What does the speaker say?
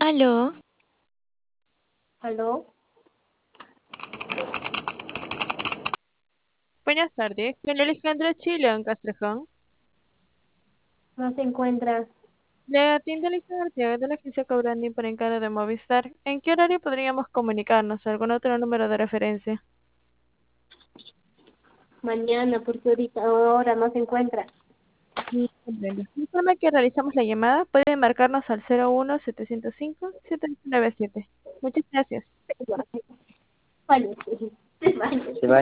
Aló, ¿Aló? Buenas tardes, con Alejandra Chile en Castrejón. No se encuentra. Le atiende Alejandra Arteaga de la agencia Cobranding por encargo de Movistar. ¿En qué horario podríamos comunicarnos? ¿Algún otro número de referencia? Mañana, porque ahora no se encuentra. Sí, comprendo. Informe que realizamos la llamada. Puede marcarnos al 01-705-797. Muchas gracias. Vale, sí. Vale.